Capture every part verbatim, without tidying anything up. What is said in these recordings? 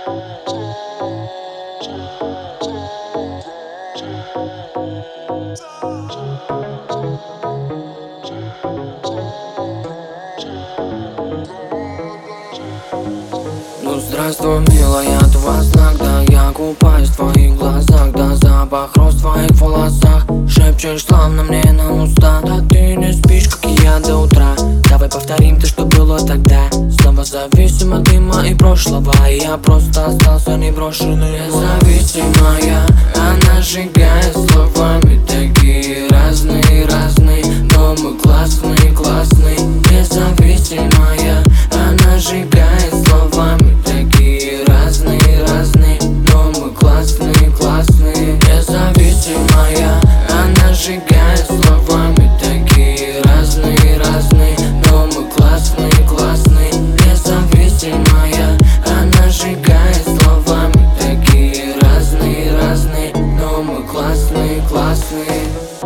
Ну здравствуй, милая, два знак, да я купаюсь в твоих глазах, да запах роз в твоих волосах шепчешь славно мне на уста. Да ты не спишь, как и я, до утра. Давай повторим то, что было тогда. Снова зависим от дыма и прошлого, и я просто остался неброшенный. Независимая, она сжигает словами, такие разные, разные, но мы классные, классные. Независимая, она сжигает словами, такие разные, разные, но мы классные, классные. Независимая, она сжигает словами, такие разные, разные, но мы классные, классные. Независимая, она сжигает словами, такие разные, разные, но мы классные, классные.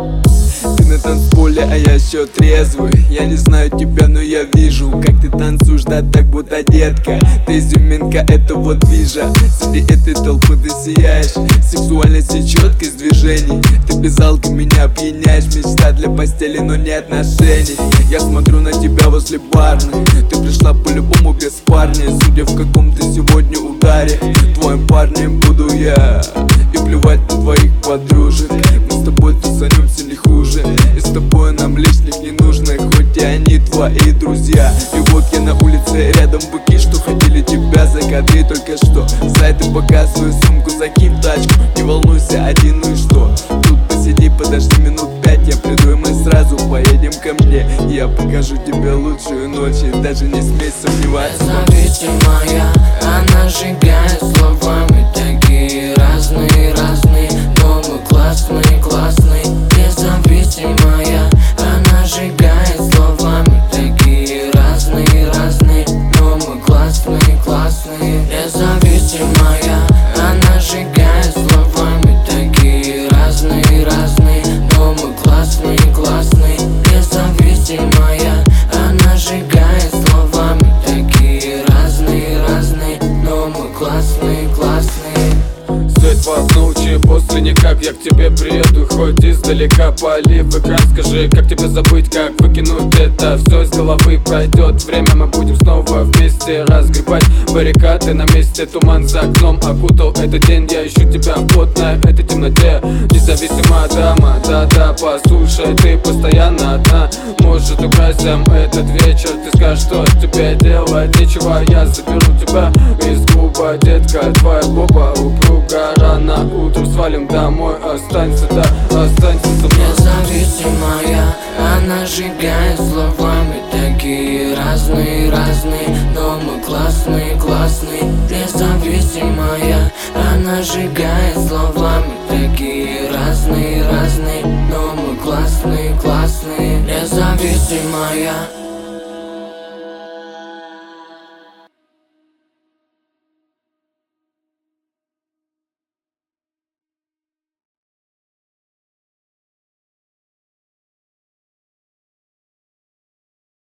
Ты на танцполе, а я еще трезвый. Я не знаю тебя, но я вижу, как ты танцуешь, да так будто детка. Ты изюминка этого движа. Среди этой толпы ты сияешь, сексуальность и четкость движений. Ты без алки меня опьяняешь, мечта для постели, но не отношений. Я смотрю на тебя возле барной. Ты пришла по-любому без парня. Судя в каком ты сегодня ударе, твоим парнем буду я. И плевать на твоих подружек, мы с тобой тусанемся не хуже. И с тобой нам лишних не нужно, хоть и они твои друзья. И вот я на улице, рядом быки, что хотели тебя за кадры только что. Зай, ты пока свою сумку закинь в тачку, не волнуйся один, ну и что? Тут посиди, подожди минут пять, я приду и мы сразу поедем ко мне. Я покажу тебе лучшую ночь, и даже не смей сомневаться. Независимая, она сжигает словами, такие разные, разные, но мы классные, классные. Независимая, она сжигает словами, такие разные, разные, но мы классные, классные. Независимая, она сжигает словами, такие разные, разные, но мы классные, классные. Независимая, она сжигает словами, такие разные, разные, но мы классные, классные. Стоит вас научи, после никак я к тебе приеду, хоть издалека полив экран. Скажи, как тебе забыть, как выкинуть это все из головы. Пройдет время, мы будем снова вместе разгребать баррикады на месте. Туман за окном окутал этот день, я ищу тебя в плотной этой темноте. Независимая дама, да-да, послушай, ты постоянно одна. Может, украсим этот вечер, ты скажешь, что тебе делать нечего. Я заберу тебя из клуба, детка, твоя попа упруга. Рано утром свалим домой, останься, да, останься со мной. Независимая, она сжигает словами, такие разные, разные, но мы классные, классные. Независимая, она сжигает словами, такие разные, разные, но мы классные, классные. Независимая.